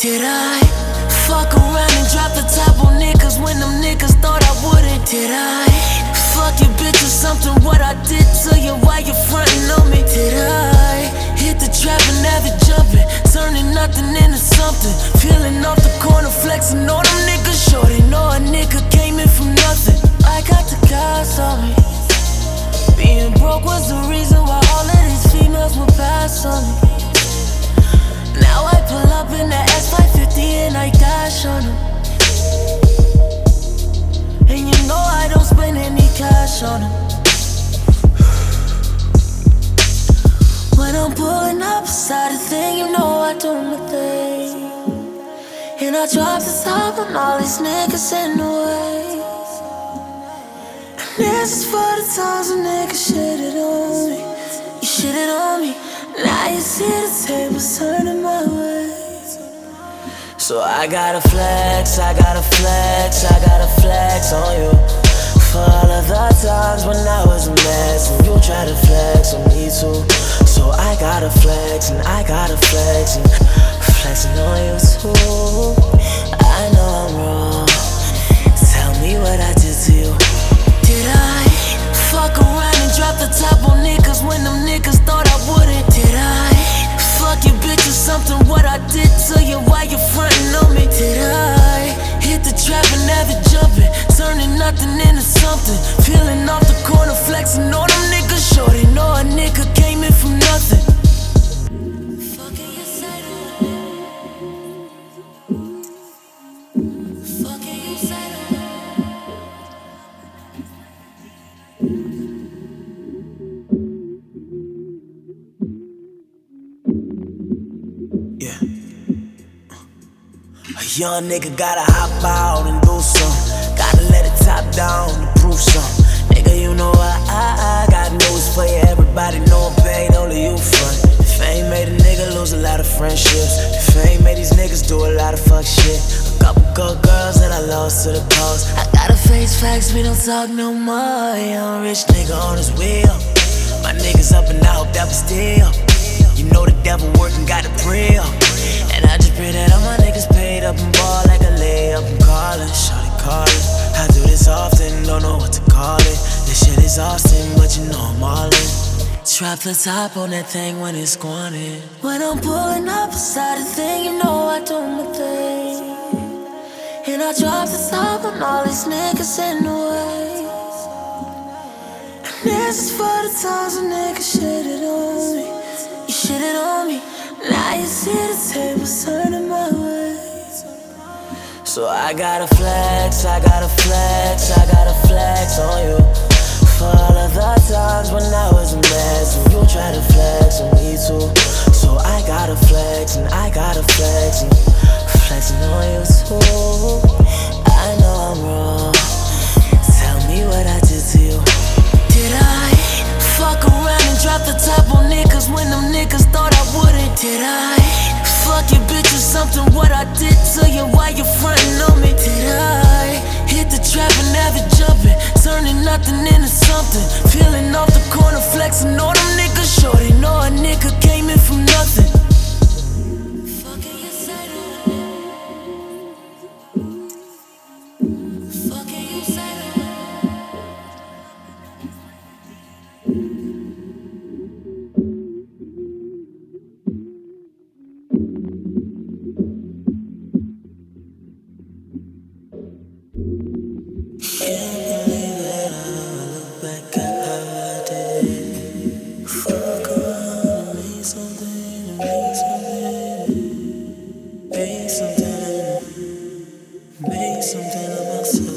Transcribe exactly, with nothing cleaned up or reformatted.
Did I fuck around and drop the top on niggas when them niggas thought I wouldn't? Did I fuck your bitch or something? What I did to you while you frontin' on me? Did I hit the trap and have it jumping, turning nothing into something? Peeling off the corner, flexing on them niggas. Sure they know a nigga came in from nothing. I got the gas on me. Being broke was the reason why all of these females would pass on me. Now I pull up in the S five fifty and I dash on them. And you know I don't spend any cash on them. When I'm pulling up beside a thing, you know I do my thing. And I drop the top on all these niggas in the way. And this is for the times when niggas shitted on me. You shitted on me. Now you see the tables turning my way. So I gotta flex, I gotta flex, I gotta flex on you. For all of the times when I was a mess and you tried to flex on me too. So I gotta flex and I gotta flex and flexing on you too. I know I'm wrong. Tell me what I did to you. Did I fuck around and drop the top on niggas when them niggas thought I wouldn't? Did I fuck your bitch or something? What I did to you while you frontin' on me? Did I hit the trap and have it jumping, turning nothing into something? Peeling off the corner, flexing on them niggas. Sure they know a nigga came in from nothing. Fucking you said it. Fucking you said it. Yeah. A young nigga gotta hop out and do some. Gotta let it top down to prove some. Nigga, you know I, I, I got news for you. Everybody know I'm paid, only you front. The fame made a nigga lose a lot of friendships. The fame made these niggas do a lot of fuck shit. A couple good girls that I lost to the cause. I gotta face facts, we don't talk no more. Young rich nigga on his wheel. My niggas up and out, that was still. You know the devil working, got a prayer. And I just pray that all my niggas paid up and ball like a layup. I'm calling, shawty calling. I do this often, don't know what to call it. This shit is Austin, but you know I'm all in. Drop the top on that thing when it's squanting. When I'm pulling up beside the thing, you know I do my thing. And I drop the top on all these niggas in the way. And this is for the times when niggas shitted on me. You shitted on me. Now you see the tables turning my way. So I gotta flex, I gotta flex, I gotta flex on you. For all of the times when I was a mess and you tried to flex on me too. So I gotta flex and I gotta flex and flexing on you too. I know I'm wrong. Tell me what I did to you. Did I fuck around and drop the top on niggas when them niggas thought I wouldn't? Did I fuck your bitch or something? What I did to you while you frontin' on me? Did I hit the trap and have it jumping, turning nothing into something? Peeling off the corner, flexing on them niggas. Sure they know a nigga came in from nothing. Fucking you said it. Fucking you said it. Can't believe that I look back at how I did. Fuck around and made something, made something, made something, made something of myself.